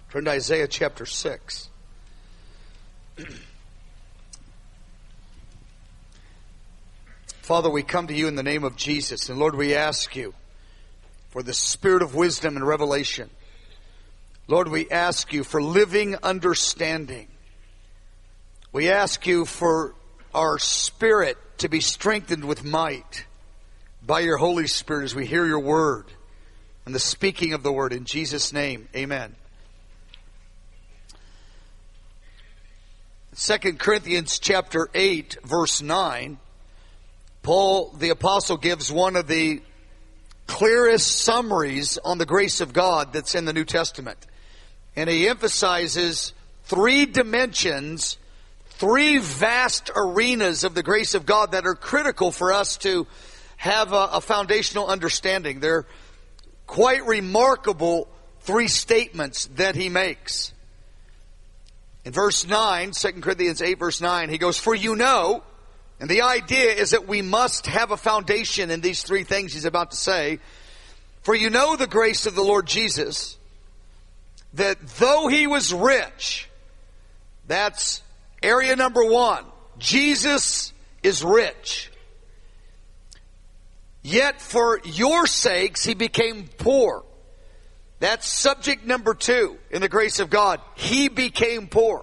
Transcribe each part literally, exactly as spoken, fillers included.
Turn to Isaiah chapter six. Father, we come to you in the name of Jesus. And Lord, we ask you for the spirit of wisdom and revelation. Lord, we ask you for living understanding. We ask you for our spirit to be strengthened with might by your Holy Spirit as we hear your word and the speaking of the word. In Jesus' name, amen. Second Corinthians chapter eight, verse nine, Paul the apostle gives one of the clearest summaries on the grace of God that's in the New Testament. And he emphasizes three dimensions, three vast arenas of the grace of God that are critical for us to have a, a foundational understanding. They're quite remarkable three statements that he makes. In verse nine, Second Corinthians eight, verse nine, he goes, "For you know," and the idea is that we must have a foundation in these three things he's about to say. "For you know the grace of the Lord Jesus, that though he was rich," that's area number one. Jesus is rich. "Yet for your sakes he became poor." That's subject number two in the grace of God. He became poor.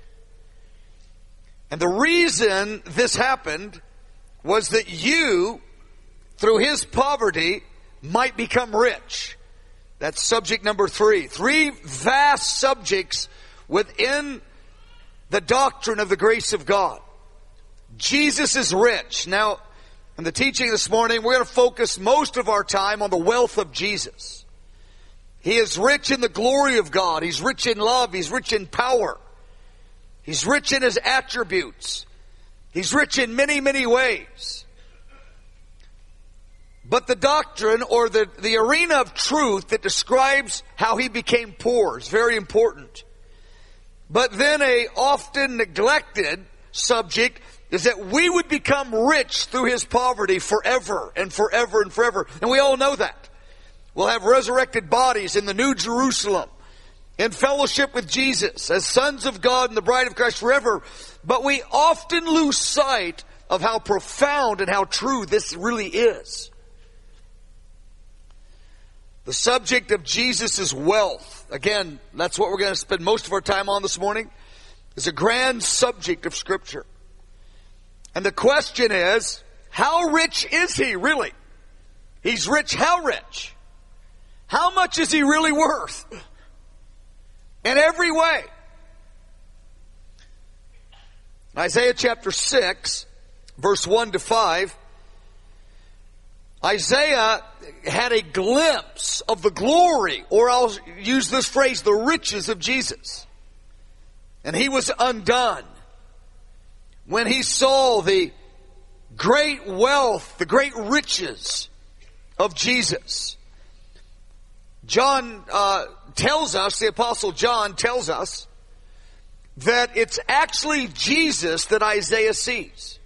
And the reason this happened was that you, through his poverty, might become rich. That's subject number three. Three vast subjects within the doctrine of the grace of God. Jesus is rich. Now, in the teaching this morning, we're going to focus most of our time on the wealth of Jesus. He is rich in the glory of God. He's rich in love. He's rich in power. He's rich in his attributes. He's rich in many, many ways. But the doctrine or the, the arena of truth that describes how he became poor is very important. But then a often neglected subject is that we would become rich through his poverty forever and forever and forever. And we all know that. We'll have resurrected bodies in the New Jerusalem, in fellowship with Jesus, as sons of God and the bride of Christ forever. But we often lose sight of how profound and how true this really is. The subject of Jesus' wealth, again, that's what we're going to spend most of our time on this morning, is a grand subject of Scripture. And the question is, how rich is he really? He's rich, how rich? How much is he really worth? In every way. Isaiah chapter six, verse one to five, Isaiah had a glimpse of the glory, or I'll use this phrase, the riches of Jesus. And he was undone when he saw the great wealth, the great riches of Jesus. John uh, tells us, the Apostle John tells us, that it's actually Jesus that Isaiah sees.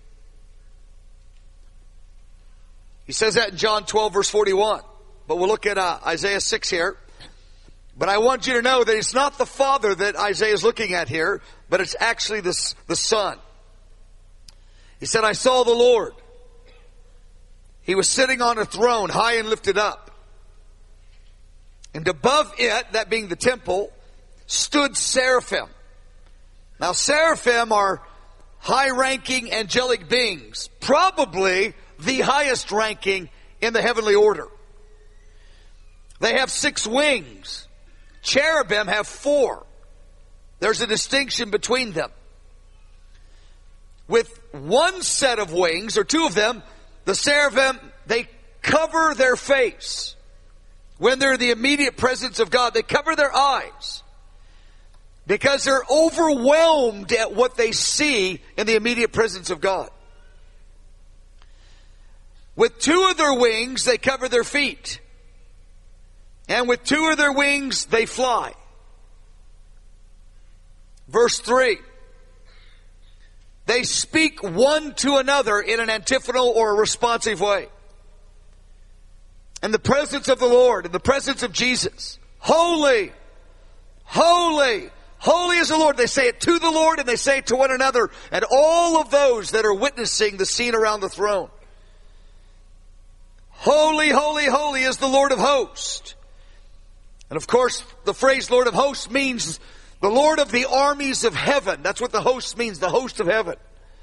He says that in John twelve, verse forty-one. But we'll look at uh, Isaiah six here. But I want you to know that it's not the Father that Isaiah is looking at here, but it's actually the, the Son. He said, "I saw the Lord. He was sitting on a throne, high and lifted up. And above it," that being the temple, "stood seraphim." Now, seraphim are high-ranking angelic beings, probably the highest ranking in the heavenly order. They have six wings. Cherubim have four. There's a distinction between them. With one set of wings, or two of them, the seraphim, they cover their face. When they're in the immediate presence of God, they cover their eyes because they're overwhelmed at what they see in the immediate presence of God. With two of their wings, they cover their feet. And with two of their wings, they fly. Verse three. They speak one to another in an antiphonal or a responsive way. In the presence of the Lord, in the presence of Jesus. Holy, holy, holy is the Lord. They say it to the Lord and they say it to one another and all of those that are witnessing the scene around the throne. Holy, holy, holy is the Lord of hosts. And of course, the phrase Lord of hosts means the Lord of the armies of heaven. That's what the host means, the host of heaven.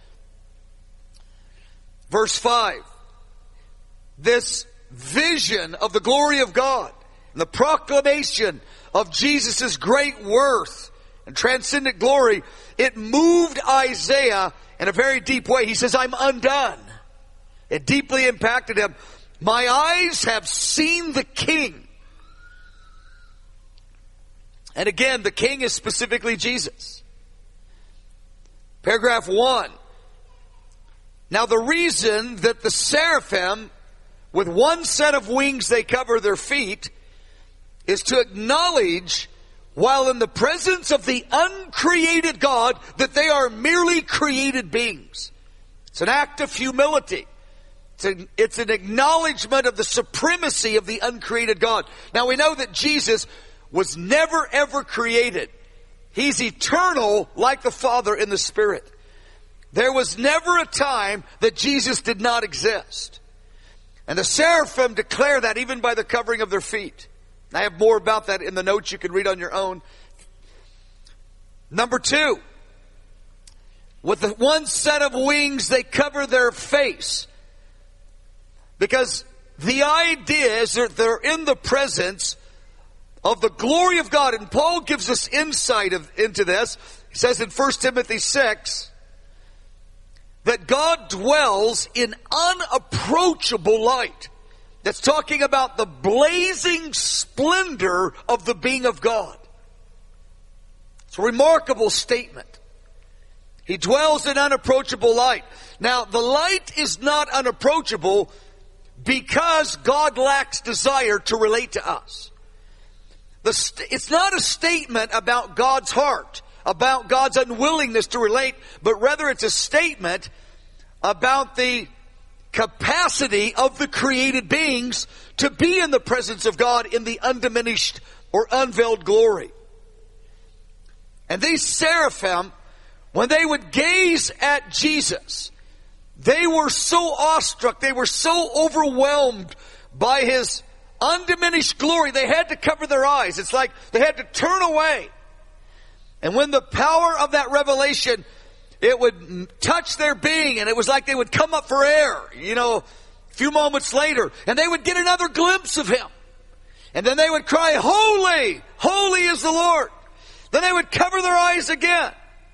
Verse five. This vision of the glory of God and the proclamation of Jesus' great worth and transcendent glory, it moved Isaiah in a very deep way. He says, I'm undone. It deeply impacted him. My eyes have seen the King. And again, the King is specifically Jesus. Paragraph one. Now the reason that the seraphim, with one set of wings they cover their feet, is to acknowledge, while in the presence of the uncreated God, that they are merely created beings. It's an act of humility. It's an, it's an acknowledgement of the supremacy of the uncreated God. Now we know that Jesus was never ever created. He's eternal like the Father in the Spirit. There was never a time that Jesus did not exist. And the seraphim declare that even by the covering of their feet. I have more about that in the notes you can read on your own. Number two, with the one set of wings they cover their face. Because the idea is that they're in the presence of the glory of God. And Paul gives us insight of, into this. He says in First Timothy six that God dwells in unapproachable light. That's talking about the blazing splendor of the being of God. It's a remarkable statement. He dwells in unapproachable light. Now, the light is not unapproachable because God lacks desire to relate to us. The st- it's not a statement about God's heart, about God's unwillingness to relate, but rather it's a statement about the capacity of the created beings to be in the presence of God in the undiminished or unveiled glory. And these seraphim, when they would gaze at Jesus, they were so awestruck, they were so overwhelmed by His undiminished glory, they had to cover their eyes. It's like they had to turn away. And when the power of that revelation, it would touch their being, and it was like they would come up for air, you know, a few moments later, and they would get another glimpse of Him. And then they would cry, holy, holy is the Lord. Then they would cover their eyes again.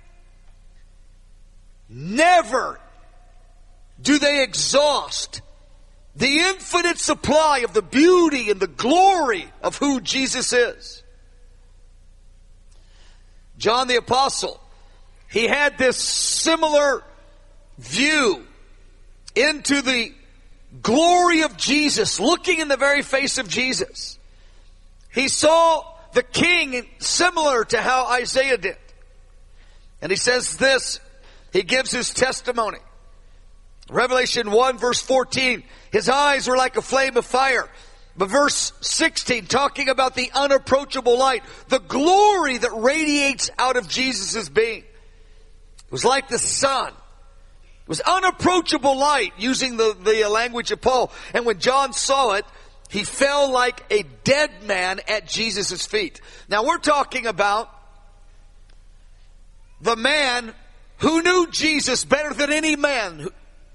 Never do they exhaust the infinite supply of the beauty and the glory of who Jesus is. John the Apostle, he had this similar view into the glory of Jesus, looking in the very face of Jesus. He saw the King similar to how Isaiah did. And he says this, he gives his testimony. Revelation one verse fourteen, his eyes were like a flame of fire. But verse sixteen, talking about the unapproachable light, the glory that radiates out of Jesus' being. It was like the sun. It was unapproachable light, using the, the language of Paul. And when John saw it, he fell like a dead man at Jesus' feet. Now we're talking about the man who knew Jesus better than any man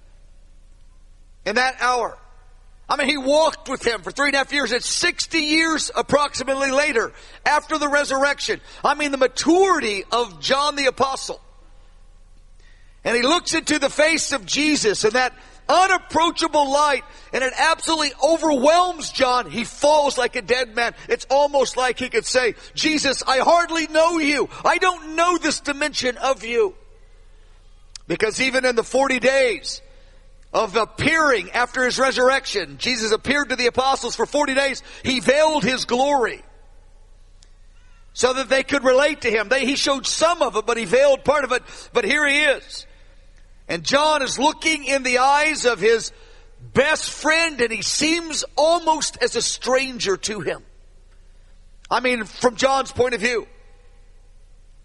in that hour. I mean, he walked with Him for three and a half years. It's sixty years approximately later, after the resurrection. I mean, the maturity of John the Apostle. And he looks into the face of Jesus and that unapproachable light, and it absolutely overwhelms John. He falls like a dead man. It's almost like he could say, Jesus, I hardly know you. I don't know this dimension of you. Because even in the forty days of appearing after His resurrection, Jesus appeared to the apostles for forty days. He veiled His glory so that they could relate to Him. They, he showed some of it, but He veiled part of it. But here He is. And John is looking in the eyes of his best friend, and he seems almost as a stranger to him. I mean, from John's point of view.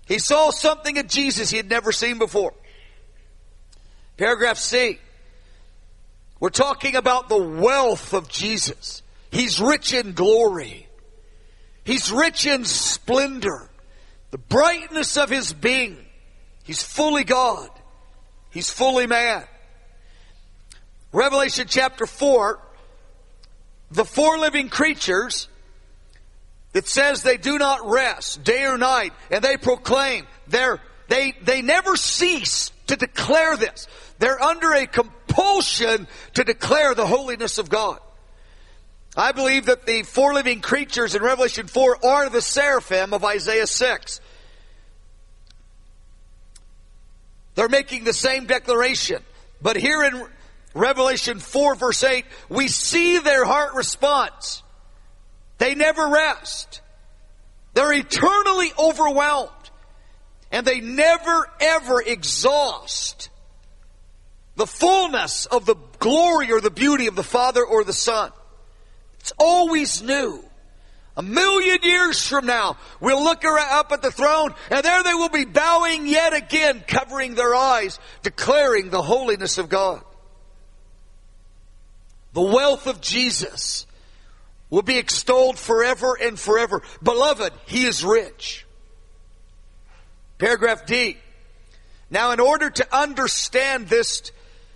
He saw something in Jesus he had never seen before. Paragraph C. We're talking about the wealth of Jesus. He's rich in glory. He's rich in splendor. The brightness of His being. He's fully God. He's fully man. Revelation chapter four, the four living creatures, it says they do not rest day or night, and they proclaim. They're, they, they never cease to declare this. They're under a compulsion to declare the holiness of God. I believe that the four living creatures in Revelation four are the seraphim of Isaiah six. They're making the same declaration. But here in Revelation four verse eight, we see their heart response. They never rest. They're eternally overwhelmed. And they never ever exhaust the fullness of the glory or the beauty of the Father or the Son. It's always new. A million years from now, we'll look up at the throne, and there they will be bowing yet again, covering their eyes, declaring the holiness of God. The wealth of Jesus will be extolled forever and forever. Beloved, He is rich. Paragraph D. Now, in order to understand this,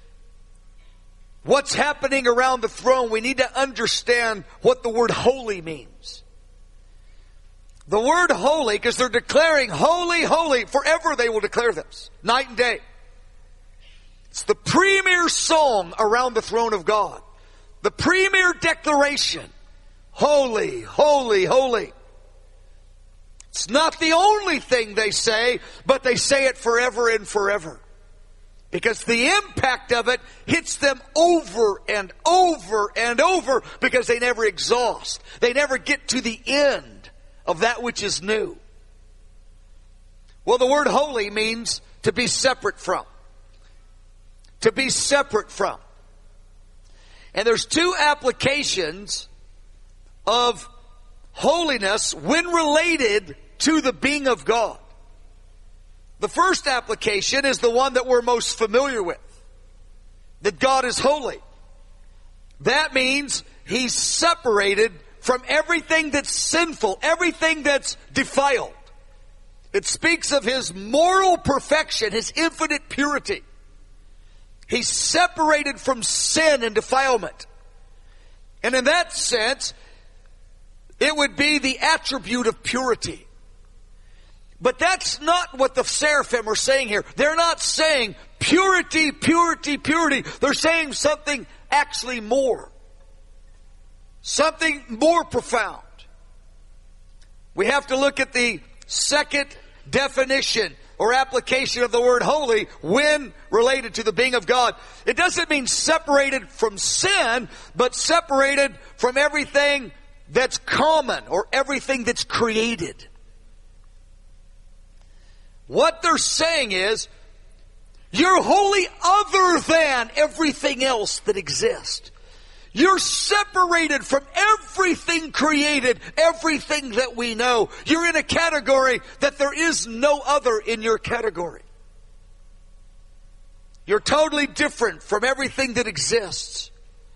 what's happening around the throne, we need to understand what the word holy means. The word holy, because they're declaring holy, holy, forever they will declare this, night and day. It's the premier song around the throne of God. The premier declaration. Holy, holy, holy. It's not the only thing they say, but they say it forever and forever. Because the impact of it hits them over and over and over, because they never exhaust. They never get to the end of that which is new. Well, the word holy means to be separate from. To be separate from. And there's two applications of holiness when related to the being of God. The first application is the one that we're most familiar with. That God is holy. That means He's separated from everything that's sinful, everything that's defiled. It speaks of His moral perfection, His infinite purity. He's separated from sin and defilement. And in that sense, it would be the attribute of purity. But that's not what the seraphim are saying here. They're not saying purity, purity, purity. They're saying something actually more. Something more profound. We have to look at the second definition or application of the word holy when related to the being of God. It doesn't mean separated from sin, but separated from everything that's common or everything that's created. What they're saying is, you're holy other than everything else that exists. You're separated from everything created, everything that we know. You're in a category that there is no other in your category. You're totally different from everything that exists.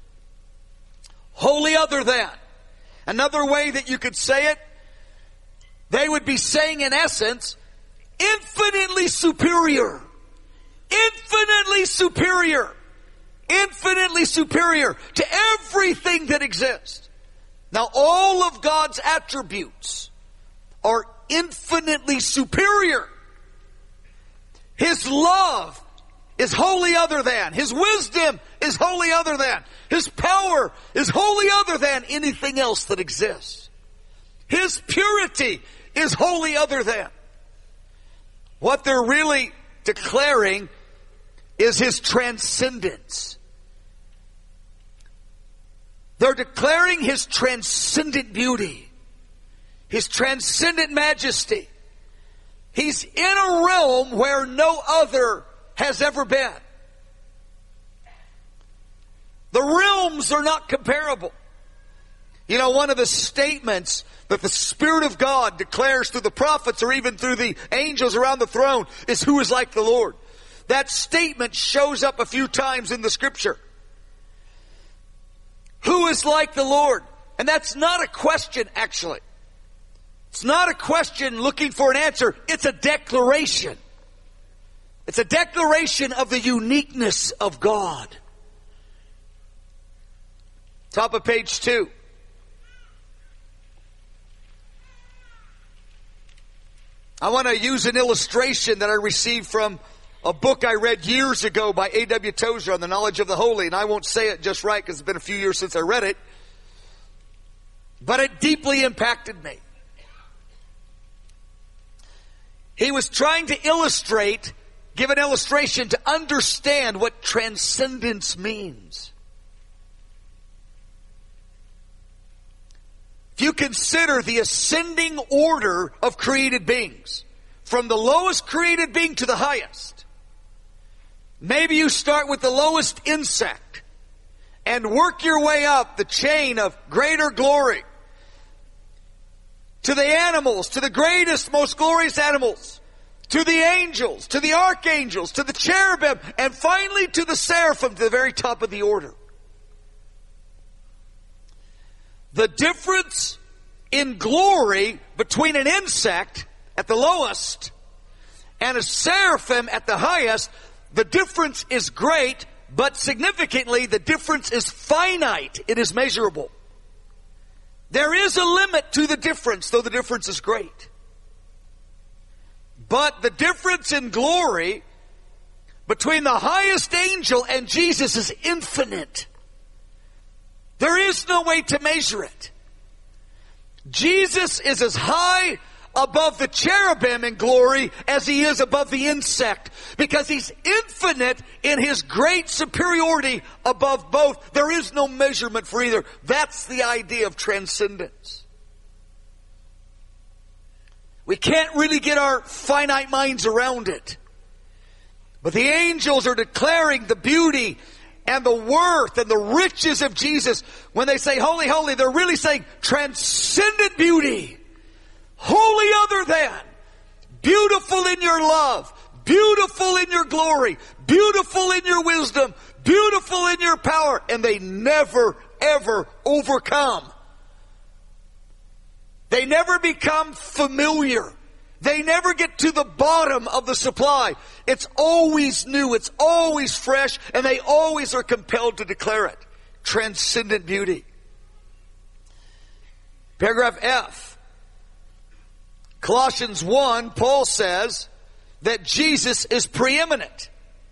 Holy other than. Another way that you could say it, they would be saying in essence, infinitely superior. Infinitely superior. Infinitely superior to everything that exists. Now, all of God's attributes are infinitely superior. His love is wholly other than. His wisdom is wholly other than. His power is wholly other than anything else that exists. His purity is wholly other than. What they're really declaring is His transcendence. They're declaring His transcendent beauty, His transcendent majesty. He's in a realm where no other has ever been. The realms are not comparable. You know, one of the statements that the Spirit of God declares through the prophets or even through the angels around the throne is, who is like the Lord? That statement shows up a few times in the Scripture. Who is like the Lord? And that's not a question, actually. It's not a question looking for an answer. It's a declaration. It's a declaration of the uniqueness of God. Top of page two. I want to use an illustration that I received from a book I read years ago by A W Tozer on the knowledge of the holy. And I won't say it just right because it's been a few years since I read it. But it deeply impacted me. He was trying to illustrate, give an illustration to understand what transcendence means. If you consider the ascending order of created beings, from the lowest created being to the highest, maybe you start with the lowest insect and work your way up the chain of greater glory to the animals, to the greatest, most glorious animals, to the angels, to the archangels, to the cherubim, and finally to the seraphim, to the very top of the order. The difference in glory between an insect at the lowest and a seraphim at the highest, the difference is great, but significantly the difference is finite. It is measurable. There is a limit to the difference, though the difference is great. But the difference in glory between the highest angel and Jesus is infinite. There is no way to measure it. Jesus is as high above the cherubim in glory as he is above the insect, because he's infinite in his great superiority above both. There is no measurement for either. That's the idea of transcendence. We can't really get our finite minds around it. But the angels are declaring the beauty and the worth and the riches of Jesus. When they say holy, holy, they're really saying transcendent beauty. Holy other than, beautiful in your love, beautiful in your glory, beautiful in your wisdom, beautiful in your power, and they never, ever overcome. They never become familiar. They never get to the bottom of the supply. It's always new, it's always fresh, and they always are compelled to declare it. Transcendent beauty. Paragraph F. Colossians one, Paul says that Jesus is preeminent.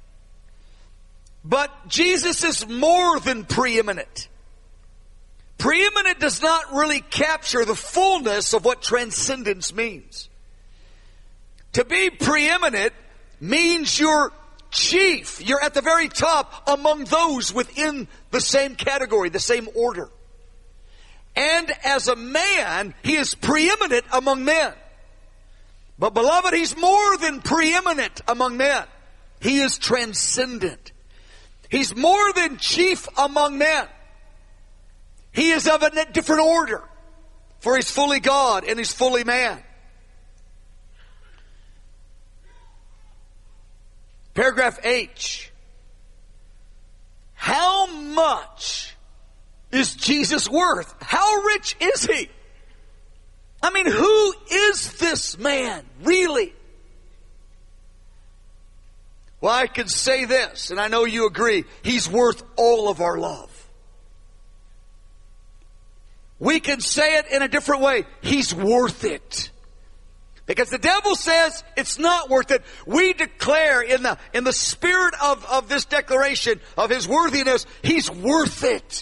But Jesus is more than preeminent. Preeminent does not really capture the fullness of what transcendence means. To be preeminent means you're chief. You're at the very top among those within the same category, the same order. And as a man, he is preeminent among men. But beloved, he's more than preeminent among men. He is transcendent. He's more than chief among men. He is of a different order, for he's fully God and he's fully man. Paragraph H. How much is Jesus worth? How rich is he? I mean, who is this man, really? Well, I can say this, and I know you agree, he's worth all of our love. We can say it in a different way. He's worth it. Because the devil says it's not worth it. We declare in the, in the spirit of, of this declaration of his worthiness, he's worth it.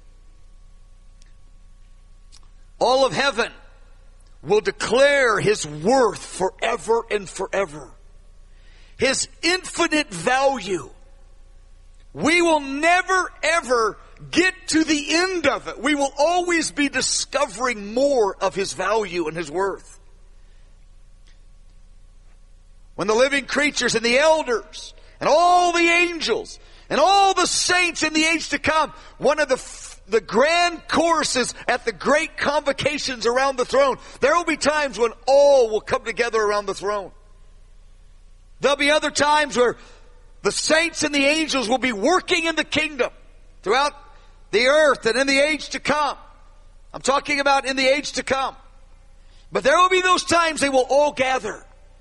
All of heaven will declare his worth forever and forever. His infinite value. We will never ever get to the end of it. We will always be discovering more of his value and his worth. When the living creatures and the elders and all the angels and all the saints in the age to come, one of the f- the grand choruses at the great convocations around the throne, there will be times when all will come together around the throne. There'll be other times where the saints and the angels will be working in the kingdom throughout the earth and in the age to come. I'm talking about in the age to come. But there will be those times they will all gather.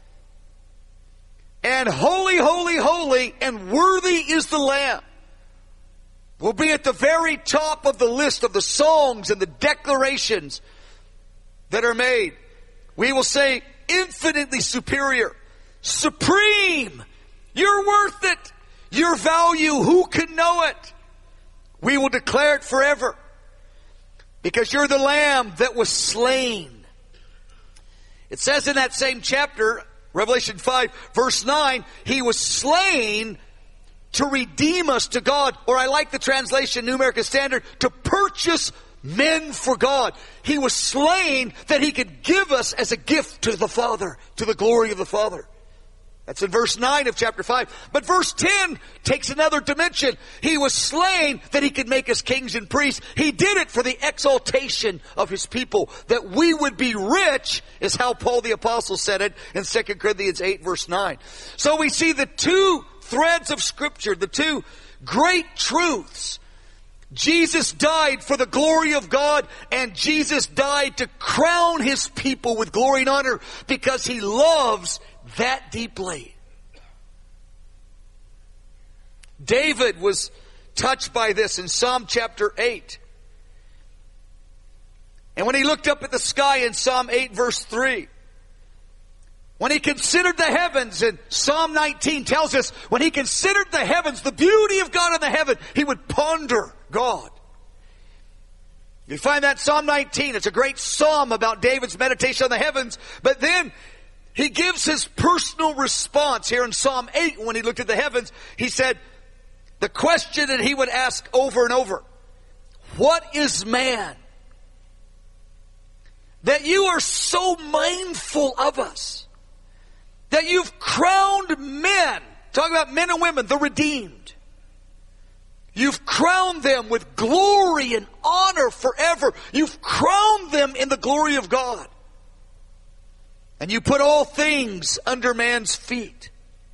And holy, holy, holy, and worthy is the Lamb will be at the very top of the list of the songs and the declarations that are made. We will say, infinitely superior, supreme, you're worth it, your value, who can know it? We will declare it forever because you're the Lamb that was slain. It says in that same chapter, Revelation five, verse nine, He was slain to redeem us to God, or I like the translation, New American Standard, to purchase men for God. He was slain that He could give us as a gift to the Father, to the glory of the Father. That's in verse nine of chapter five. But verse ten takes another dimension. He was slain that He could make us kings and priests. He did it for the exaltation of His people, that we would be rich, is how Paul the Apostle said it in Second Corinthians eight, verse nine. So we see the two threads of Scripture, the two great truths. Jesus died for the glory of God, and Jesus died to crown His people with glory and honor because He loves that deeply. David was touched by this in Psalm chapter eight. And when he looked up at the sky in Psalm eight verse three, when he considered the heavens, and Psalm nineteen tells us, when he considered the heavens, the beauty of God in the heaven, he would ponder God. You find that in Psalm nineteen. It's a great psalm about David's meditation on the heavens. But then he gives his personal response here in Psalm eight when he looked at the heavens. He said, the question that he would ask over and over, what is man that you are so mindful of us? That you've crowned men, talking about men and women, the redeemed. You've crowned them with glory and honor forever. You've crowned them in the glory of God. And you put all things under man's feet.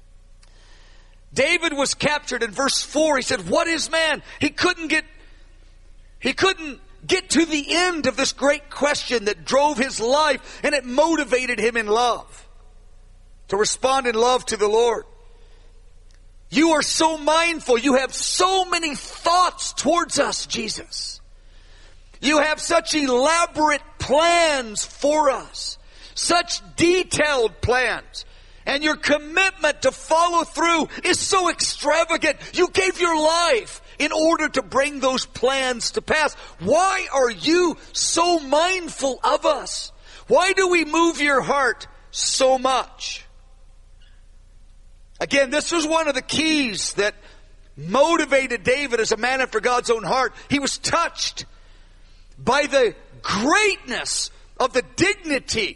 David was captured in verse four. He said, what is man? He couldn't get, he couldn't get to the end of this great question that drove his life, and it motivated him in love. To respond in love to the Lord. You are so mindful. You have so many thoughts towards us, Jesus. You have such elaborate plans for us. Such detailed plans. And your commitment to follow through is so extravagant. You gave your life in order to bring those plans to pass. Why are you so mindful of us? Why do we move your heart so much? Again, this was one of the keys that motivated David as a man after God's own heart. He was touched by the greatness of the dignity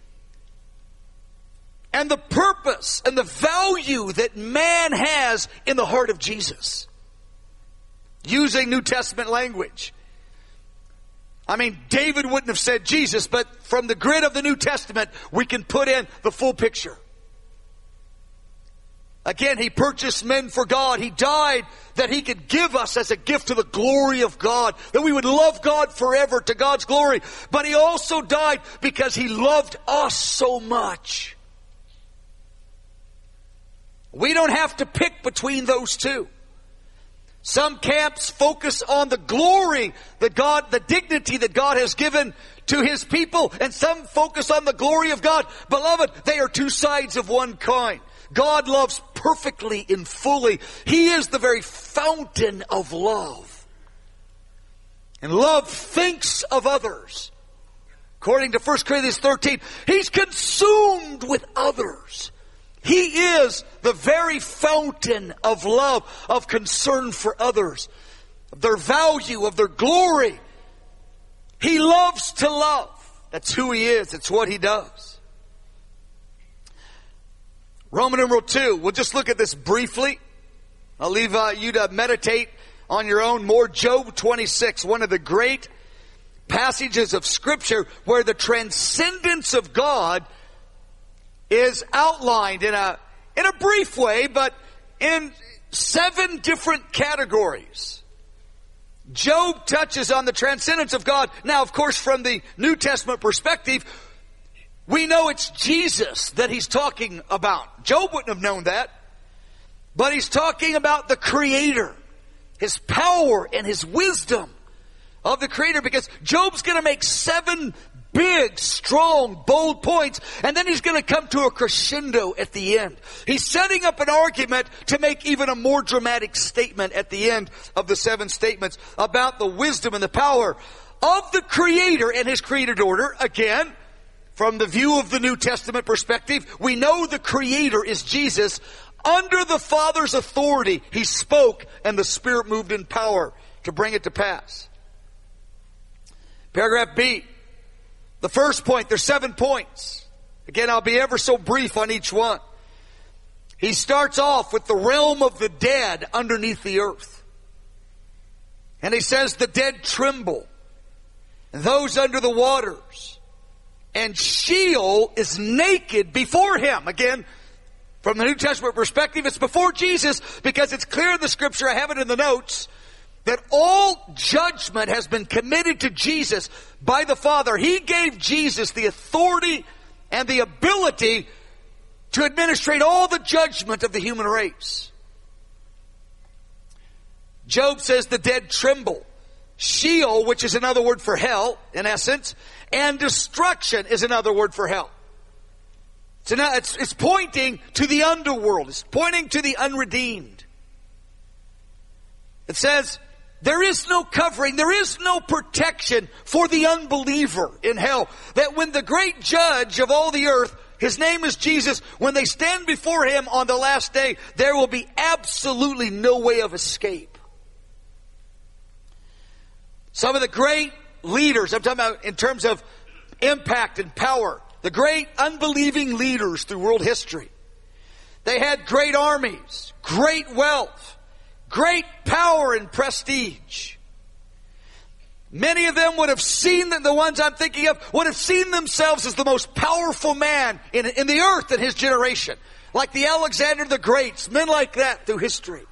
and the purpose and the value that man has in the heart of Jesus. Using New Testament language. I mean, David wouldn't have said Jesus, but from the grid of the New Testament, we can put in the full picture. Again, He purchased men for God. He died that He could give us as a gift to the glory of God. That we would love God forever to God's glory. But He also died because He loved us so much. We don't have to pick between those two. Some camps focus on the glory that God, the dignity that God has given to His people. And some focus on the glory of God. Beloved, they are two sides of one coin. God loves perfectly and fully. He is the very fountain of love. And love thinks of others. According to First Corinthians thirteen, He's consumed with others. He is the very fountain of love, of concern for others, of their value, of their glory. He loves to love. That's who He is. It's what He does. Roman numeral two. We'll just look at this briefly. I'll leave uh, you to meditate on your own more. Job twenty-six, one of the great passages of Scripture where the transcendence of God is outlined in a in a brief way, but in seven different categories. Job touches on the transcendence of God. Now, of course, from the New Testament perspective, we know it's Jesus that he's talking about. Job wouldn't have known that. But he's talking about the Creator, His power and His wisdom of the Creator, because Job's going to make seven big, strong, bold points, and then he's going to come to a crescendo at the end. He's setting up an argument to make even a more dramatic statement at the end of the seven statements about the wisdom and the power of the Creator and His created order. Again, from the view of the New Testament perspective, we know the Creator is Jesus. Under the Father's authority, He spoke, and the Spirit moved in power to bring it to pass. Paragraph B. The first point, there's seven points. Again, I'll be ever so brief on each one. He starts off with the realm of the dead underneath the earth. And he says the dead tremble, and those under the waters. And Sheol is naked before Him. Again, from the New Testament perspective, it's before Jesus, because it's clear in the Scripture, I have it in the notes, that all judgment has been committed to Jesus by the Father. He gave Jesus the authority and the ability to administrate all the judgment of the human race. Job says the dead tremble. Sheol, which is another word for hell, in essence, and destruction is another word for hell. So now it's, it's pointing to the underworld. It's pointing to the unredeemed. It says, there is no covering, there is no protection for the unbeliever in hell. That when the great judge of all the earth, His name is Jesus, when they stand before Him on the last day, there will be absolutely no way of escape. Some of the great leaders, I'm talking about in terms of impact and power, the great unbelieving leaders through world history, they had great armies, great wealth, great power and prestige. Many of them would have seen, that the ones I'm thinking of, would have seen themselves as the most powerful man in, in the earth in his generation. Like the Alexander the Greats, men like that through history.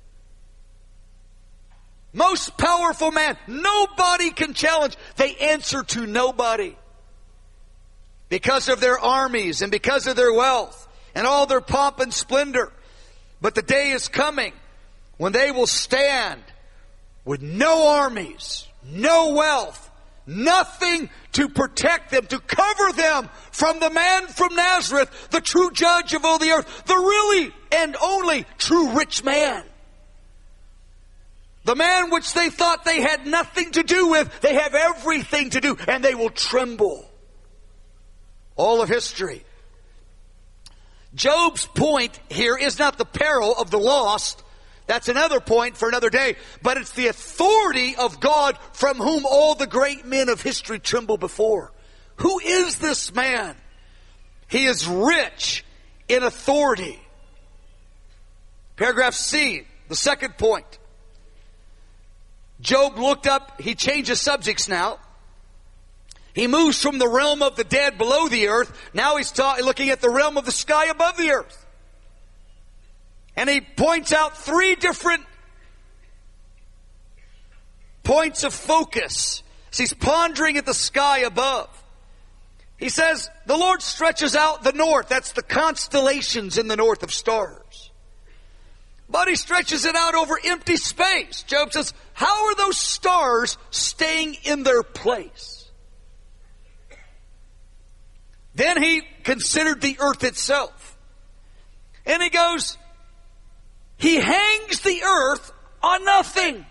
Most powerful man. Nobody can challenge. They answer to nobody. Because of their armies and because of their wealth and all their pomp and splendor. But the day is coming when they will stand with no armies, no wealth, nothing to protect them, to cover them from the man from Nazareth, the true judge of all the earth, the really and only true rich man. The man which they thought they had nothing to do with, they have everything to do, and they will tremble. All of history. Job's point here is not the peril of the lost. That's another point for another day. But it's the authority of God from whom all the great men of history tremble before. Who is this man? He is rich in authority. Paragraph C, the second point. Job looked up, he changes subjects now. He moves from the realm of the dead below the earth. Now he's ta- looking at the realm of the sky above the earth. And he points out three different points of focus. As he's pondering at the sky above. He says, the Lord stretches out the north. That's the constellations in the north of stars. But He stretches it out over empty space. Job says, how are those stars staying in their place? Then he considered the earth itself. And he goes, He hangs the earth on nothing.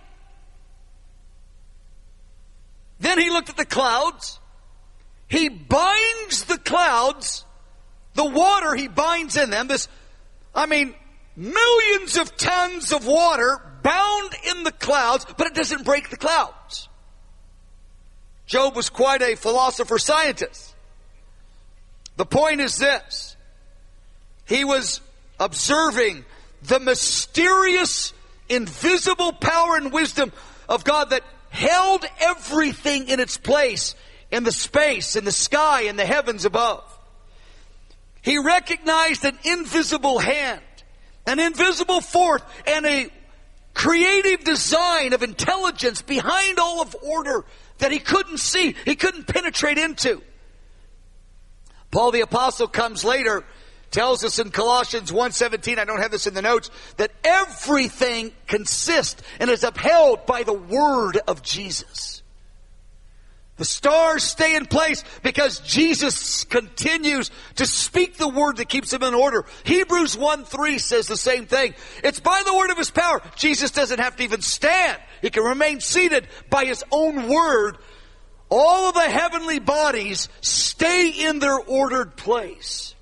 Then he looked at the clouds. He binds the clouds. The water He binds in them. This, I mean, millions of tons of water bound in the clouds, but it doesn't break the clouds. Job was quite a philosopher scientist. The point is this. He was observing the mysterious invisible power and wisdom of God that held everything in its place in the space, in the sky, in the heavens above. He recognized an invisible hand, an invisible force, and a creative design of intelligence behind all of order that he couldn't see, he couldn't penetrate into. Paul the Apostle comes later, tells us in Colossians one seventeen, I don't have this in the notes, that everything consists and is upheld by the word of Jesus. The stars stay in place because Jesus continues to speak the word that keeps them in order. Hebrews one three says the same thing. It's by the word of his power. Jesus doesn't have to even stand. He can remain seated by his own word. All of the heavenly bodies stay in their ordered place.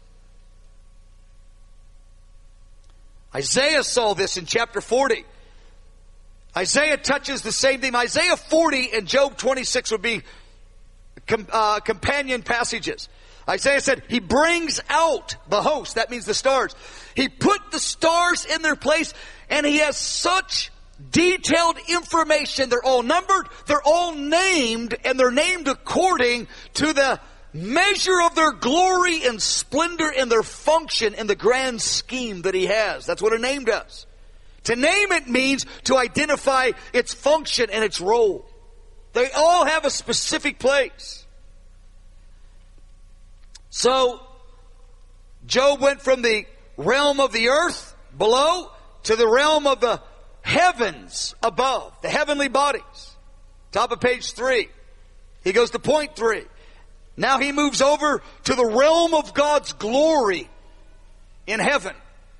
Isaiah saw this in chapter forty. Isaiah touches the same theme. Isaiah forty and Job twenty-six would be com, uh, companion passages. Isaiah said, he brings out the host. That means the stars. He put the stars in their place, and he has such detailed information. They're all numbered, they're all named, and they're named according to the measure of their glory and splendor and their function in the grand scheme that he has. That's what a name does. To name it means to identify its function and its role. They all have a specific place. So, Job went from the realm of the earth below to the realm of the heavens above, the heavenly bodies. Top of page three. He goes to point three. Now he moves over to the realm of God's glory in heaven.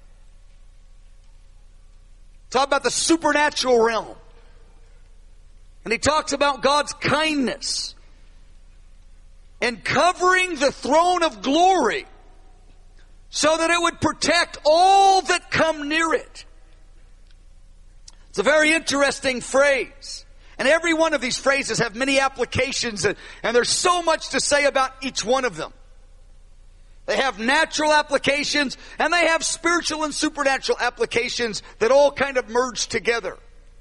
Talk about the supernatural realm. And he talks about God's kindness and covering the throne of glory so that it would protect all that come near it. It's a very interesting phrase. And every one of these phrases have many applications, and, and there's so much to say about each one of them. They have natural applications, and they have spiritual and supernatural applications that all kind of merge together.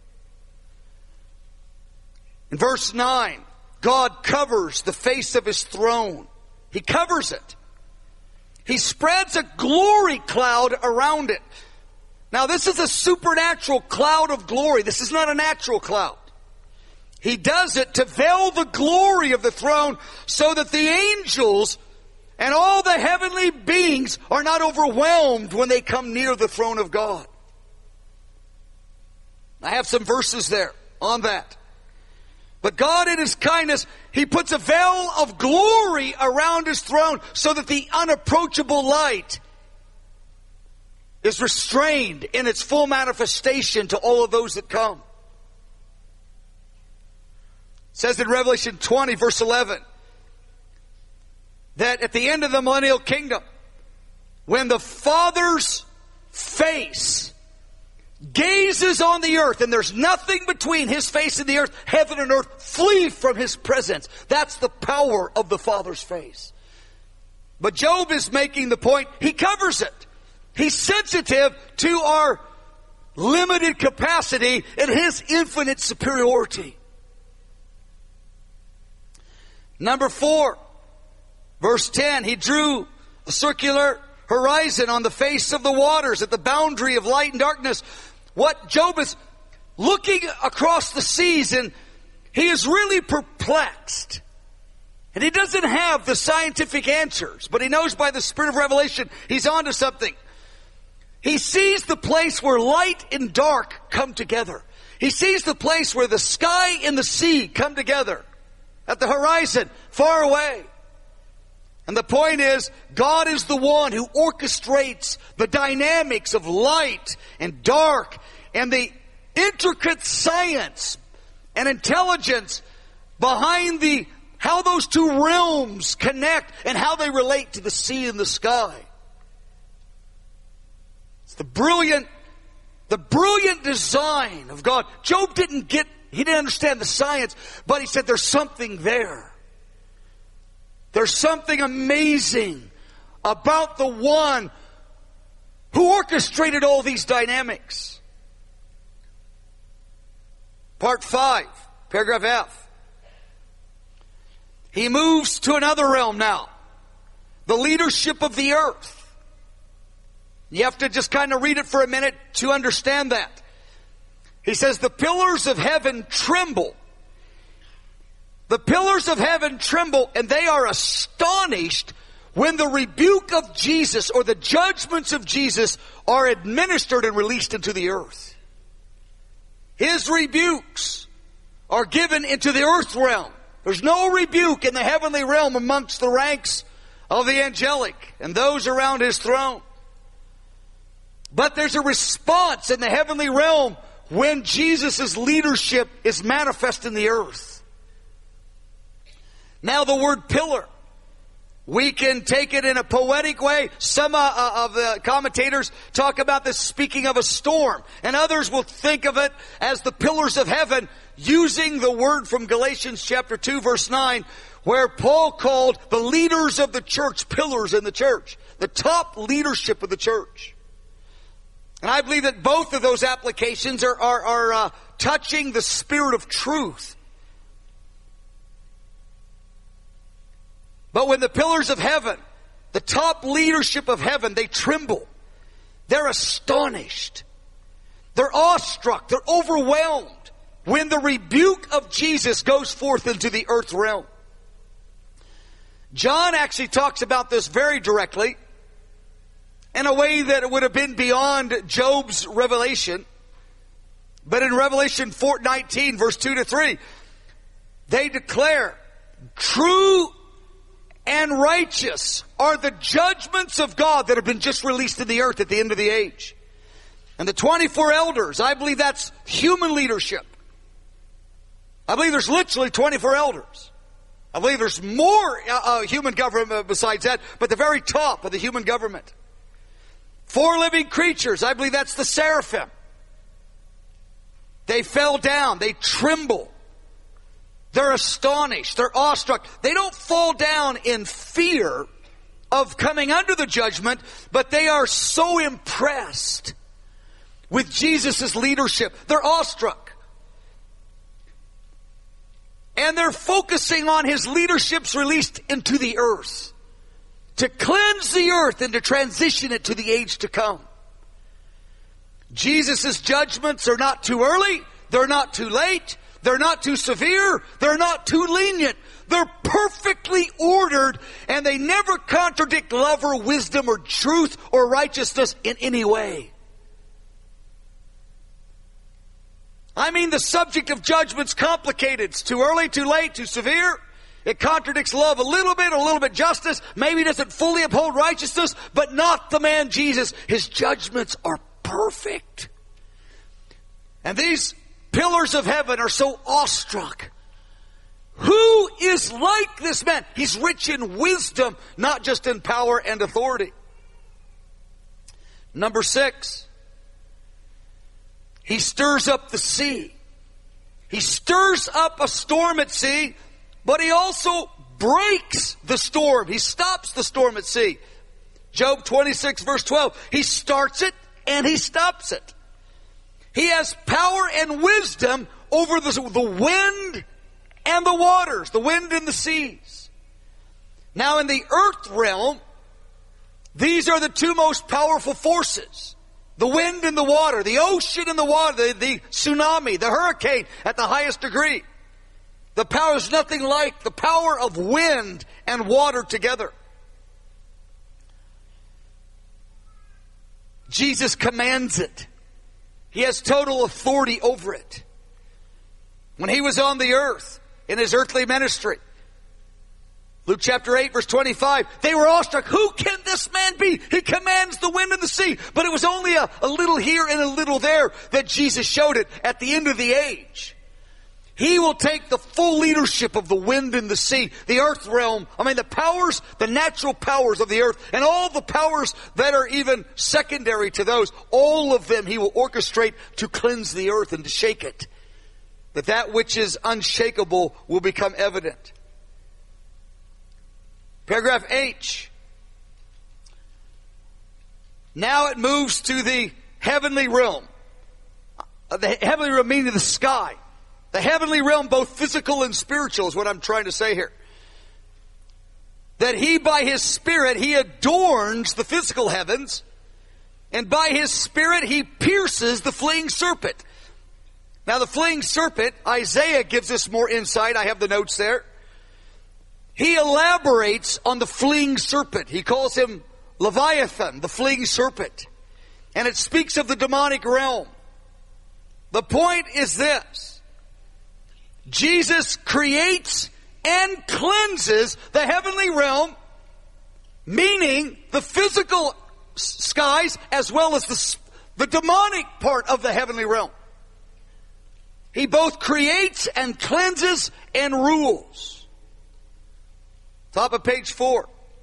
In verse nine, God covers the face of his throne. He covers it. He spreads a glory cloud around it. Now, this is a supernatural cloud of glory. This is not a natural cloud. He does it to veil the glory of the throne so that the angels and all the heavenly beings are not overwhelmed when they come near the throne of God. I have some verses there on that. But God in his kindness, he puts a veil of glory around his throne so that the unapproachable light is restrained in its full manifestation to all of those that come. It says in Revelation twenty, verse eleven, that at the end of the millennial kingdom, when the Father's face gazes on the earth, and there's nothing between his face and the earth, heaven and earth flee from his presence. That's the power of the Father's face. But Job is making the point, he covers it. He's sensitive to our limited capacity and his infinite superiority. Number four, verse ten, he drew a circular horizon on the face of the waters at the boundary of light and darkness. What Job is looking across the seas, and he is really perplexed. And he doesn't have the scientific answers, but he knows by the Spirit of revelation he's onto something. He sees the place where light and dark come together. He sees the place where the sky and the sea come together. At the horizon, far away. And the point is, God is the one who orchestrates the dynamics of light and dark and the intricate science and intelligence behind the how those two realms connect and how they relate to the sea and the sky. It's the brilliant, the brilliant design of God. Job didn't get He didn't understand the science, but he said there's something there. There's something amazing about the one who orchestrated all these dynamics. Part five, paragraph F. He moves to another realm now. The leadership of the earth. You have to just kind of read it for a minute to understand that. He says, the pillars of heaven tremble. The pillars of heaven tremble, and they are astonished when the rebuke of Jesus or the judgments of Jesus are administered and released into the earth. His rebukes are given into the earth realm. There's no rebuke in the heavenly realm amongst the ranks of the angelic and those around His throne. But there's a response in the heavenly realm when Jesus' leadership is manifest in the earth. Now the word pillar, we can take it in a poetic way. Some uh, of the commentators talk about this speaking of a storm, and others will think of it as the pillars of heaven, using the word from Galatians chapter two verse nine, where Paul called the leaders of the church pillars in the church, the top leadership of the church. And I believe that both of those applications are, are, are uh, touching the spirit of truth. But when the pillars of heaven, the top leadership of heaven, they tremble. They're astonished. They're awestruck. They're overwhelmed when the rebuke of Jesus goes forth into the earth realm. John actually talks about this very directly in a way that it would have been beyond Job's revelation. But in Revelation four nineteen, verse two to three, they declare, true and righteous are the judgments of God that have been just released in the earth at the end of the age. And the twenty-four elders, I believe that's human leadership. I believe there's literally twenty-four elders. I believe there's more uh, uh, human government besides that, but the very top of the human government. Four living creatures, I believe that's the seraphim. They fell down, they tremble. They're astonished. They're awestruck. They don't fall down in fear of coming under the judgment, but they are so impressed with Jesus' leadership. They're awestruck. And they're focusing on His leadership's released into the earth, to cleanse the earth and to transition it to the age to come. Jesus' judgments are not too early. They're not too late. They're not too severe. They're not too lenient. They're perfectly ordered, and they never contradict love or wisdom or truth or righteousness in any way. I mean, the subject of judgment's complicated. It's too early, too late, too severe. It contradicts love a little bit, a little bit justice. Maybe doesn't fully uphold righteousness, but not the man Jesus. His judgments are perfect. And these pillars of heaven are so awestruck. Who is like this man? He's rich in wisdom, not just in power and authority. Number six, He stirs up the sea. He stirs up a storm at sea, but He also breaks the storm. He stops the storm at sea. Job twenty-six verse twelve. He starts it and He stops it. He has power and wisdom over the, the wind and the waters, the wind and the seas. Now in the earth realm, these are the two most powerful forces. The wind and the water, the ocean and the water, the, the tsunami, the hurricane at the highest degree. The power is nothing like the power of wind and water together. Jesus commands it. He has total authority over it. When He was on the earth in His earthly ministry, Luke chapter eight verse twenty-five, they were awestruck. Who can this man be? He commands the wind and the sea. But it was only a, a little here and a little there that Jesus showed it at the end of the age. He will take the full leadership of the wind and the sea, the earth realm. I mean, the powers, the natural powers of the earth, and all the powers that are even secondary to those, all of them He will orchestrate to cleanse the earth and to shake it. That that which is unshakable will become evident. Paragraph H. Now it moves to the heavenly realm. The heavenly realm meaning the sky. The heavenly realm, both physical and spiritual, is what I'm trying to say here. That He, by His Spirit, He adorns the physical heavens, and by His Spirit, He pierces the fleeing serpent. Now, the fleeing serpent, Isaiah gives us more insight. I have the notes there. He elaborates on the fleeing serpent. He calls him Leviathan, the fleeing serpent. And it speaks of the demonic realm. The point is this: Jesus creates and cleanses the heavenly realm, meaning the physical skies as well as the, the demonic part of the heavenly realm. He both creates and cleanses and rules. Top of page four.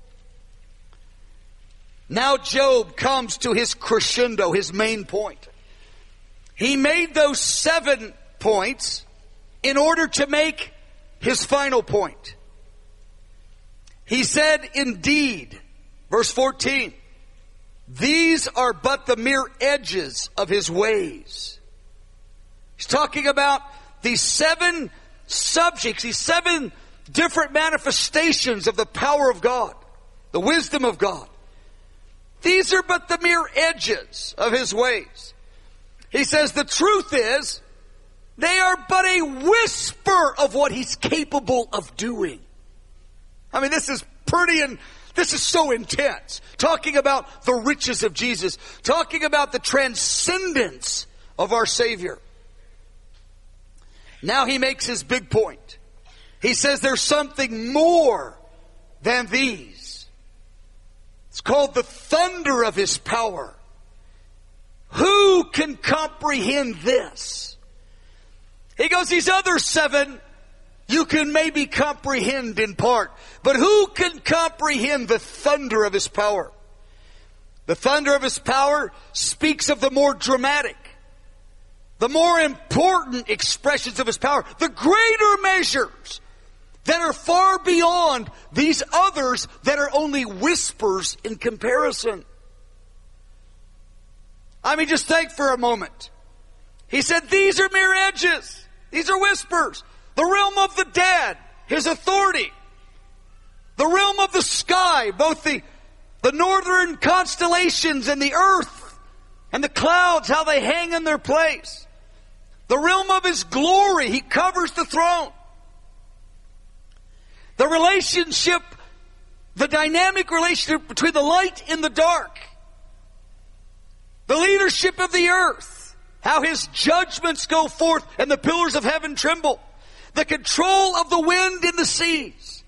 Now Job comes to his crescendo, his main point. He made those seven points in order to make his final point. He said, indeed, verse fourteen, these are but the mere edges of His ways. He's talking about these seven subjects, these seven different manifestations of the power of God, the wisdom of God. These are but the mere edges of His ways. He says the truth is, they are but a whisper of what He's capable of doing. I mean, this is pretty, and this is so intense. Talking about the riches of Jesus. Talking about the transcendence of our Savior. Now he makes his big point. He says there's something more than these. It's called the thunder of His power. Who can comprehend this? He goes, these other seven, you can maybe comprehend in part. But who can comprehend the thunder of His power? The thunder of His power speaks of the more dramatic, the more important expressions of His power, the greater measures that are far beyond these others that are only whispers in comparison. I mean, just think for a moment. He said, these are mere edges. These are whispers. The realm of the dead, His authority. The realm of the sky, both the, the northern constellations and the earth and the clouds, how they hang in their place. The realm of His glory, He covers the throne. The relationship, the dynamic relationship between the light and the dark. The leadership of the earth, how His judgments go forth and the pillars of heaven tremble. The control of the wind and the seas.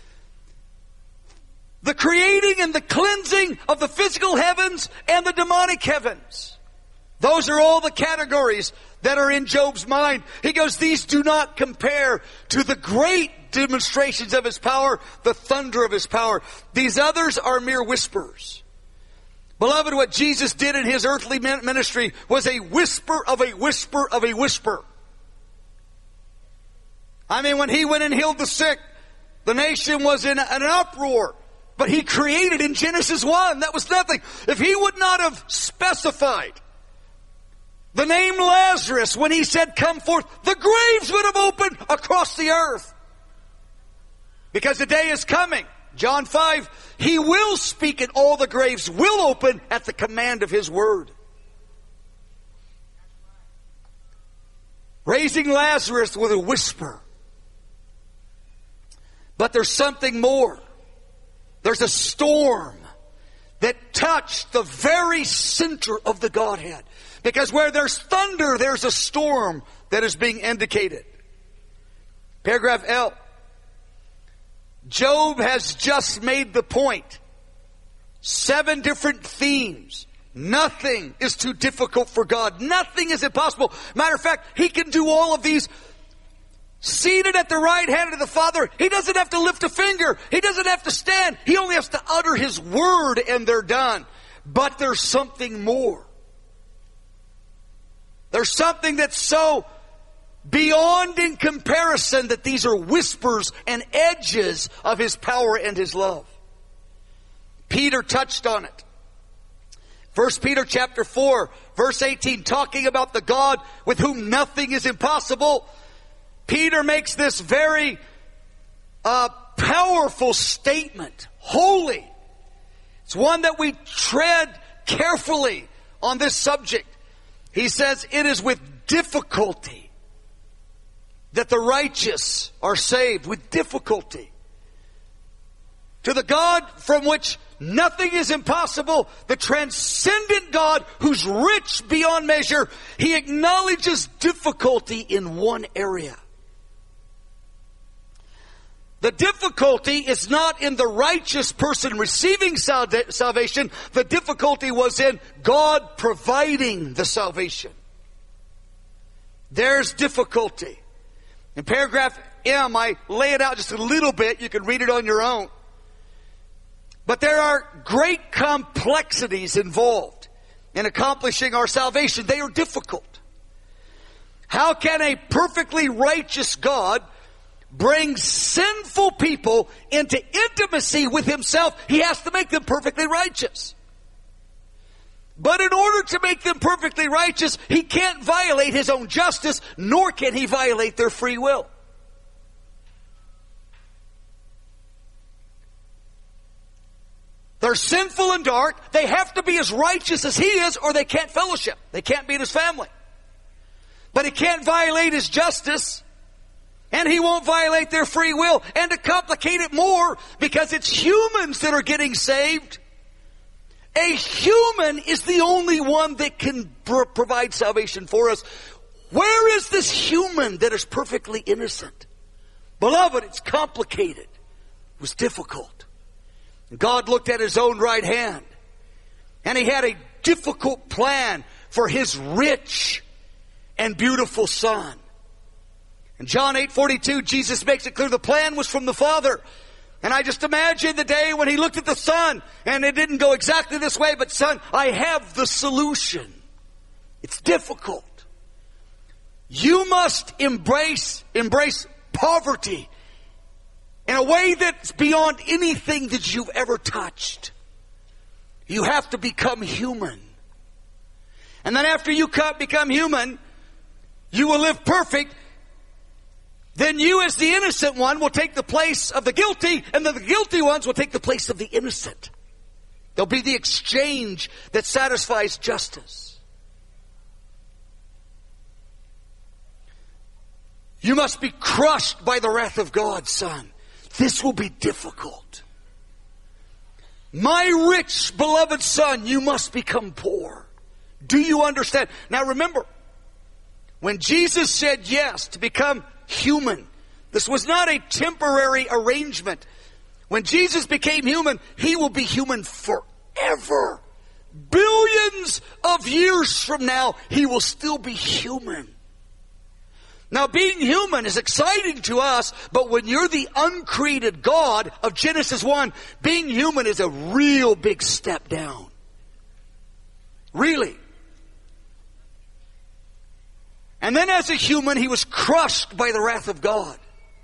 The creating and the cleansing of the physical heavens and the demonic heavens. Those are all the categories that are in Job's mind. He goes, these do not compare to the great demonstrations of His power, the thunder of His power. These others are mere whispers. Beloved, what Jesus did in His earthly ministry was a whisper of a whisper of a whisper. I mean, when He went and healed the sick, the nation was in an uproar. But He created in Genesis one. That was nothing. If He would not have specified the name Lazarus when He said, come forth, the graves would have opened across the earth. Because the day is coming. John five, He will speak and all the graves will open at the command of His word. Raising Lazarus with a whisper. But there's something more. There's a storm that touched the very center of the Godhead. Because where there's thunder, there's a storm that is being indicated. Paragraph L. Job has just made the point. Seven different themes. Nothing is too difficult for God. Nothing is impossible. Matter of fact, He can do all of these seated at the right hand of the Father. He doesn't have to lift a finger. He doesn't have to stand. He only has to utter His word and they're done. But there's something more. There's something that's so beyond in comparison that these are whispers and edges of His power and His love. Peter touched on it. First Peter chapter four, verse eighteen, talking about the God with whom nothing is impossible. Peter makes this very uh, powerful statement. Holy. It's one that we tread carefully on this subject. He says, it is with difficulty that the righteous are saved. With difficulty. To the God from which nothing is impossible, the transcendent God who's rich beyond measure, he acknowledges difficulty in one area. The difficulty is not in the righteous person receiving salvation. The difficulty was in God providing the salvation. There's difficulty. In paragraph M, I lay it out just a little bit. You can read it on your own. But there are great complexities involved in accomplishing our salvation. They are difficult. How can a perfectly righteous God bring sinful people into intimacy with himself? He has to make them perfectly righteous. But in order to make them perfectly righteous, he can't violate his own justice, nor can he violate their free will. They're sinful and dark. They have to be as righteous as he is, or they can't fellowship. They can't be in his family. But he can't violate his justice, and he won't violate their free will. And to complicate it more, because it's humans that are getting saved, a human is the only one that can pr- provide salvation for us. Where is this human that is perfectly innocent? Beloved, it's complicated. It was difficult. God looked at his own right hand, and he had a difficult plan for his rich and beautiful Son. In John eight forty-two, Jesus makes it clear the plan was from the Father. And I just imagine the day when he looked at the Son, and it didn't go exactly this way, but Son, I have the solution. It's difficult. You must embrace, embrace poverty in a way that's beyond anything that you've ever touched. You have to become human. And then after you become human, you will live perfect. Then you as the innocent one will take the place of the guilty, and then the guilty ones will take the place of the innocent. There'll be the exchange that satisfies justice. You must be crushed by the wrath of God, son. This will be difficult. My rich, beloved son, you must become poor. Do you understand? Now remember, when Jesus said yes to become human, this was not a temporary arrangement. When Jesus became human, he will be human forever. Billions of years from now, he will still be human. Now, being human is exciting to us, but when you're the uncreated God of Genesis one, being human is a real big step down. Really. And then as a human, he was crushed by the wrath of God.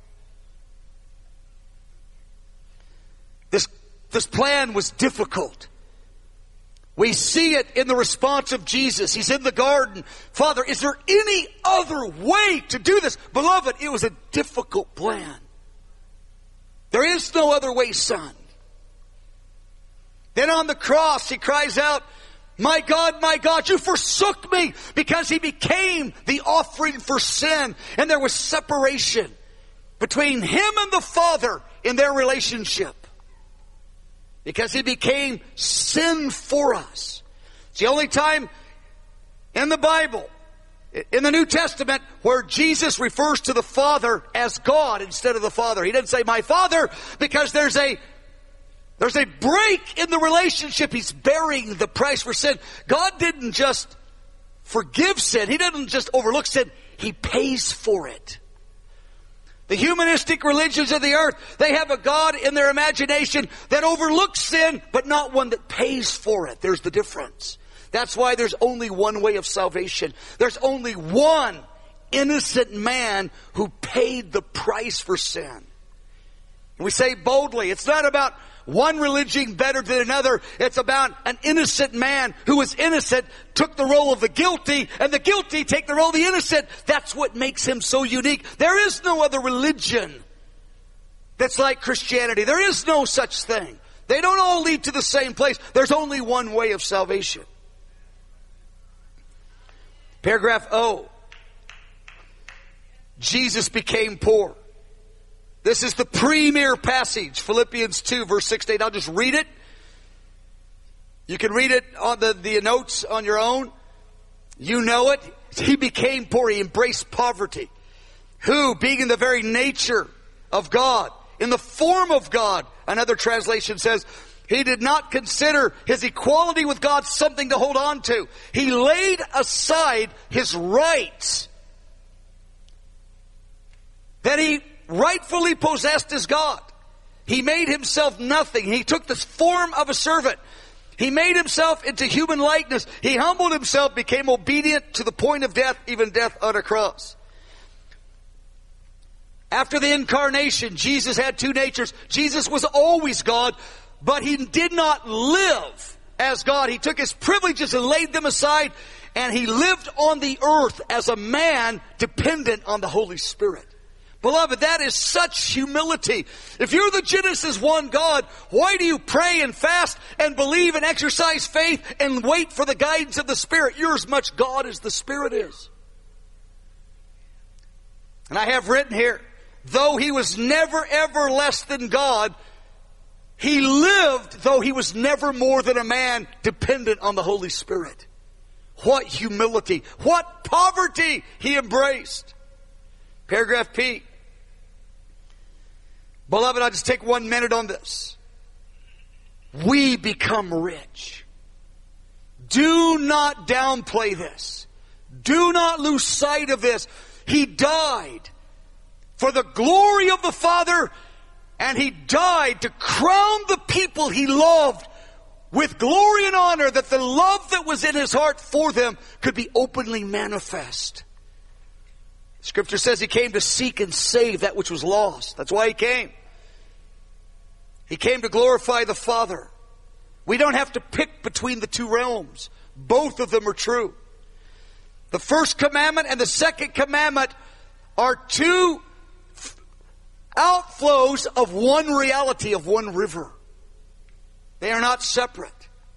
This, this plan was difficult. We see it in the response of Jesus. He's in the garden. Father, is there any other way to do this? Beloved, it was a difficult plan. There is no other way, son. Then on the cross, he cries out, my God, my God, you forsook me, because he became the offering for sin. And there was separation between him and the Father in their relationship, because he became sin for us. It's the only time in the Bible, in the New Testament, where Jesus refers to the Father as God instead of the Father. He doesn't say my Father, because there's a there's a break in the relationship. He's bearing the price for sin. God didn't just forgive sin. He didn't just overlook sin. He pays for it. The humanistic religions of the earth, they have a God in their imagination that overlooks sin, but not one that pays for it. There's the difference. That's why there's only one way of salvation. There's only one innocent man who paid the price for sin. And we say boldly, it's not about one religion better than another. It's about an innocent man who was innocent, took the role of the guilty, and the guilty take the role of the innocent. That's what makes him so unique. There is no other religion that's like Christianity. There is no such thing. They don't all lead to the same place. There's only one way of salvation. Paragraph O. Jesus became poor. This is the premier passage, Philippians two, verse six to eight. I'll just read it. You can read it on the, the notes on your own. You know it. He became poor. He embraced poverty. Who, being in the very nature of God, in the form of God, another translation says, he did not consider his equality with God something to hold on to. He laid aside his rights that he rightfully possessed as God. He made himself nothing. He took the form of a servant. He made himself into human likeness. He humbled himself, became obedient to the point of death, even death on a cross. After the incarnation, Jesus had two natures. Jesus was always God, but he did not live as God. He took his privileges and laid them aside, and he lived on the earth as a man dependent on the Holy Spirit. Beloved, that is such humility. If you're the Genesis one God, why do you pray and fast and believe and exercise faith and wait for the guidance of the Spirit? You're as much God as the Spirit is. And I have written here, though he was never ever less than God, he lived though he was never more than a man dependent on the Holy Spirit. What humility, what poverty he embraced. Paragraph P. Beloved, I'll just take one minute on this. We become rich. Do not downplay this. Do not lose sight of this. He died for the glory of the Father, and he died to crown the people he loved with glory and honor, that the love that was in his heart for them could be openly manifest. Scripture says he came to seek and save that which was lost. That's why he came. He came to glorify the Father. We don't have to pick between the two realms. Both of them are true. The first commandment and the second commandment are two outflows of one reality, of one river. They are not separate.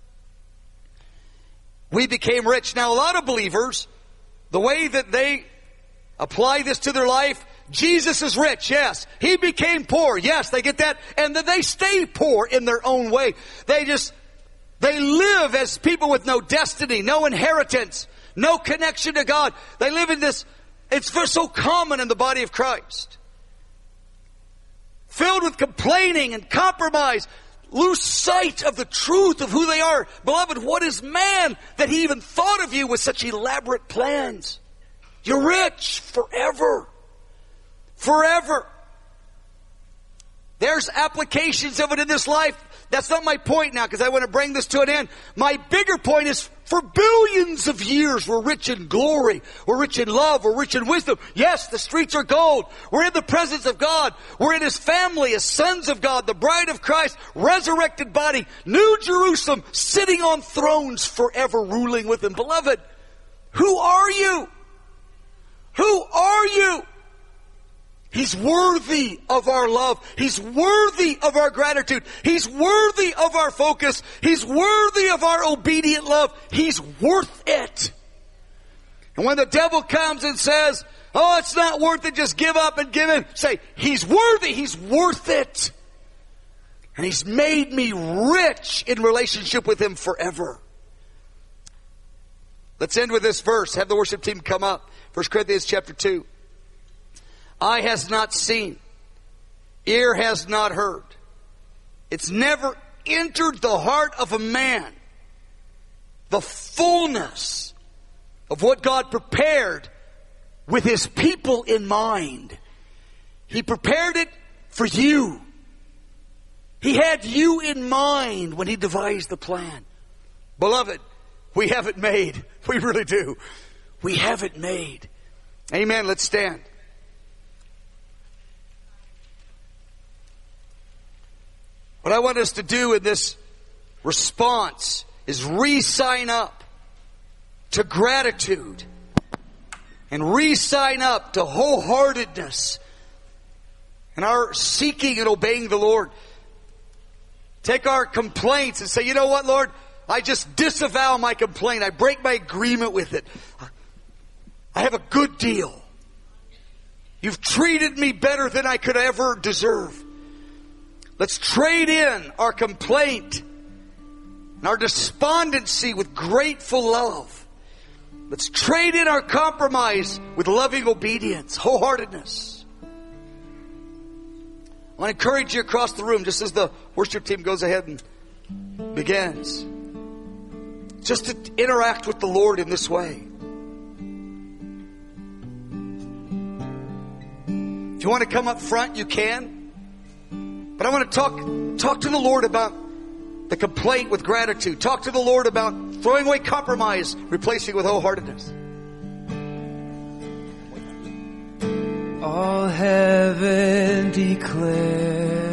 We became rich. Now, a lot of believers, the way that they apply this to their life, Jesus is rich, yes. He became poor, yes, they get that. And then they stay poor in their own way. They just, they live as people with no destiny, no inheritance, no connection to God. They live in this, it's so common in the body of Christ. Filled with complaining and compromise, lose sight of the truth of who they are. Beloved, what is man that he even thought of you with such elaborate plans? You're rich forever. Forever. There's applications of it in this life. That's not my point now, because I want to bring this to an end. My bigger point is, for billions of years, we're rich in glory. We're rich in love. We're rich in wisdom. Yes, the streets are gold. We're in the presence of God. We're in his family as sons of God, the bride of Christ, resurrected body, New Jerusalem, sitting on thrones forever, ruling with him. Beloved, who are you? Who are you? He's worthy of our love. He's worthy of our gratitude. He's worthy of our focus. He's worthy of our obedient love. He's worth it. And when the devil comes and says, oh, it's not worth it, just give up and give in, say, he's worthy. He's worth it. And he's made me rich in relationship with him forever. Let's end with this verse. Have the worship team come up. First Corinthians chapter two. Eye has not seen, ear has not heard. It's never entered the heart of a man the fullness of what God prepared with his people in mind. He prepared it for you. He had you in mind when he devised the plan. Beloved, we have it made. We really do. We have it made. Amen. Let's stand. What I want us to do in this response is re-sign up to gratitude and re-sign up to wholeheartedness and our seeking and obeying the Lord. Take our complaints and say, you know what, Lord? I just disavow my complaint. I break my agreement with it. I have a good deal. You've treated me better than I could ever deserve. Let's trade in our complaint and our despondency with grateful love. Let's trade in our compromise with loving obedience, wholeheartedness. I want to encourage you across the room, just as the worship team goes ahead and begins, just to interact with the Lord in this way. If you want to come up front, you can. But I want to talk, talk to the Lord about the complaint with gratitude. Talk to the Lord about throwing away compromise, replacing with wholeheartedness. All heaven declares,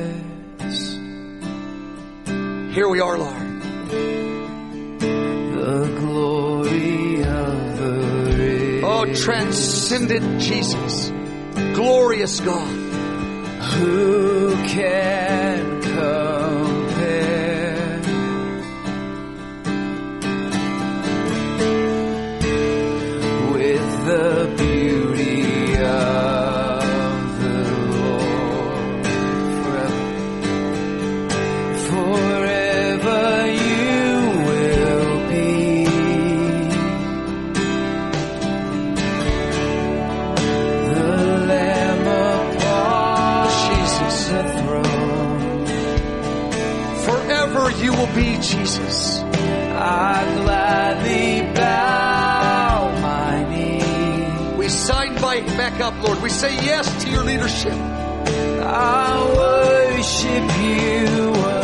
here we are, Lord. The glory of the risen. Oh, transcendent Jesus, glorious God. Who can compare with the beauty of the Lord? Forever, forever you will be the Lamb upon the throne. Forever you will be, Jesus. I gladly bow my knee. We sign by back up, Lord. We say yes to your leadership. I worship you.